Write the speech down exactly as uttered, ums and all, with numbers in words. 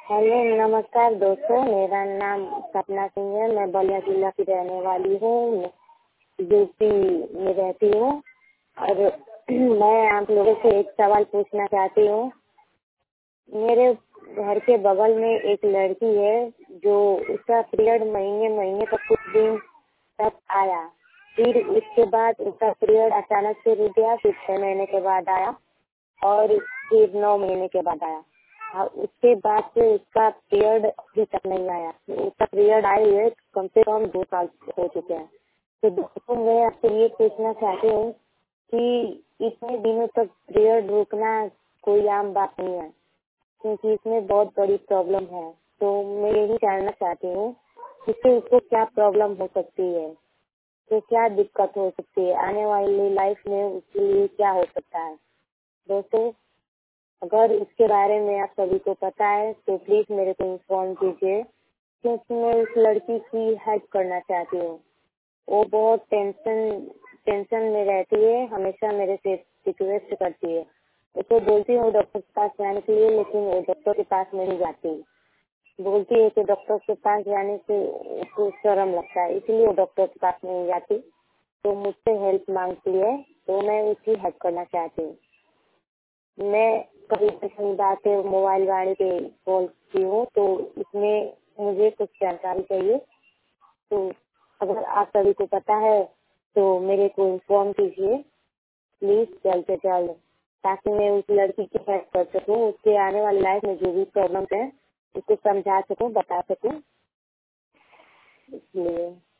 Hello नमस्कार दोस्तों, मेरा नाम सपना सिंह है। मैं बलिया जिला की रहने वाली हूँ, यूपी में रहती हूँ। और मैं आप लोगों से एक सवाल पूछना चाहती हूँ। मेरे घर के बगल में एक लड़की है जो उसका पीरियड महीने महीने तक कुछ दिन तक आया, फिर उसके बाद उसका पीरियड अचानक से रुक गया, फिर छह महीने के बाद आया और फिर नौ महीने के बाद आया। हाँ, उसके बाद से उसका पीरियड अभी तक नहीं आया। उसका पीरियड आए हुए कम से कम दो साल हो चुके हैं। तो दोस्तों, मैं आपसे ये पूछना चाहती हूँ कि इतने दिनों तक पीरियड रुकना कोई आम बात नहीं है, क्योंकि इसमें बहुत बड़ी प्रॉब्लम है। तो मैं यही जानना चाहती हूँ इससे उसको क्या प्रॉब्लम हो सकती है, तो क्या दिक्कत हो सकती है, आने वाली लाइफ में उसके लिए क्या हो सकता है। दोस्तों, अगर इसके बारे में आप सभी को पता है तो प्लीज मेरे को इन्फॉर्म कीजिए, क्योंकि मैं उस लड़की की हेल्प करना चाहती हूँ। वो बहुत टेंशन टेंशन में रहती है, हमेशा मेरे से रिक्वेस्ट करती है। उसको बोलती हूँ डॉक्टर के पास जाने के लिए, लेकिन वो डॉक्टर के पास नहीं जाती। बोलती है कि डॉक्टर के पास जाने से उसको शर्म लगता है, इसलिए वो डॉक्टर के पास नहीं जाती। तो मुझसे हेल्प मांगती है, तो मैं उसकी हेल्प करना चाहती हूँ। मैं कभी अपनी बातें मोबाइल गाड़ी पे बोलती हूँ, तो इसमें मुझे कुछ जानकारी चाहिए। तो अगर आप सभी को पता है तो मेरे को इन्फॉर्म कीजिए प्लीज, जल्द से जल्द, ताकि मैं उस लड़की की हेल्प कर सकूँ। उसके आने वाली लाइफ में जो भी प्रॉब्लम है उसको समझा सकूँ, बता सकूँ, इसलिए